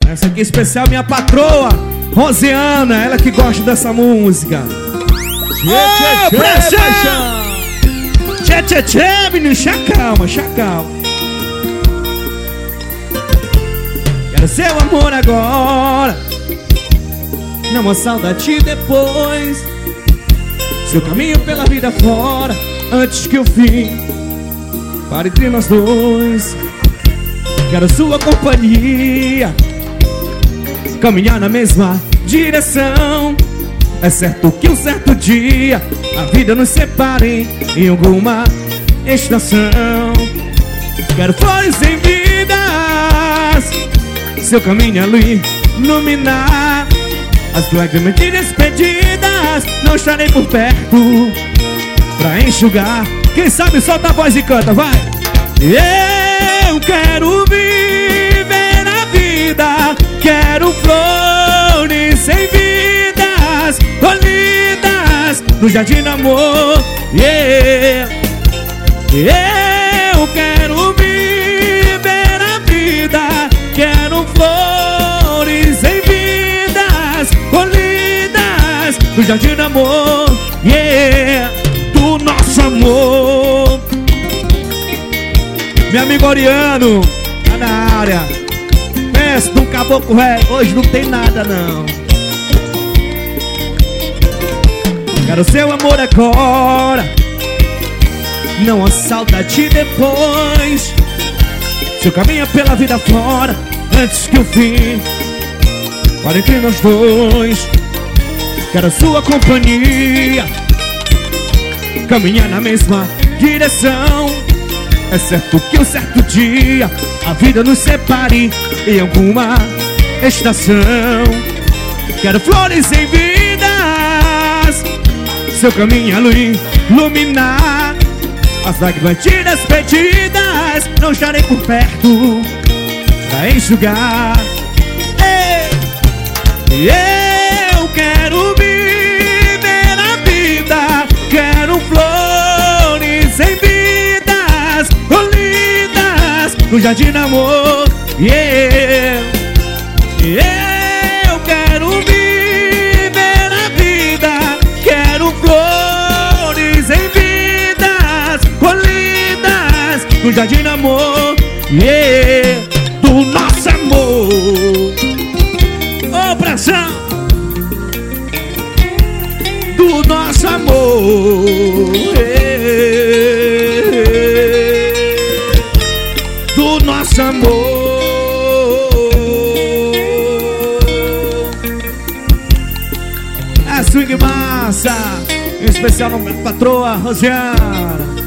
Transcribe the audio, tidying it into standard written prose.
Essa aqui é especial, minha patroa Rosiana, ela que gosta dessa música. Ô, pressão! Tchê, tchê, tchê, menino, chacalma, chacalma. Quero seu amor agora, não a saudade depois. Seu caminho pela vida fora, antes que o fim pare entre nós dois. Quero sua companhia, caminhar na mesma direção. É certo que um certo dia a vida nos separe em alguma estação. Quero flores em vidas, seu caminho a iluminar. As lágrimas de despedidas, não estarei por perto pra enxugar. Quem sabe solta a voz e canta, vai! Eu quero viver a vida, quero flores em vidas colhidas no jardim do amor. Eu quero viver a vida, quero flores em vidas colhidas no jardim do amor. Do nosso amor. Meu amigo Oriano tá na área. Pensa num caboclo velho, hoje não tem nada não. Quero seu amor agora, não a saudade depois. Seu caminho pela vida fora, antes que o fim pare entre nós dois. Quero sua companhia, caminhar na mesma direção. É certo que um certo dia a vida nos separe em alguma estação. Quero flores em vidas, seu caminho a iluminar. As lágrimas de despedidas, não estarei por perto pra enxugar. Eu quero viver a vida, quero flores em vidas colhidas no jardim do amor. Eu quero viver a vida, quero flores em vidas colhidas no jardim do amor. Do nosso amor. Ô, pressão! Do nosso amor. Do nosso amor. É swing massa, em especial na patroa Rosiana.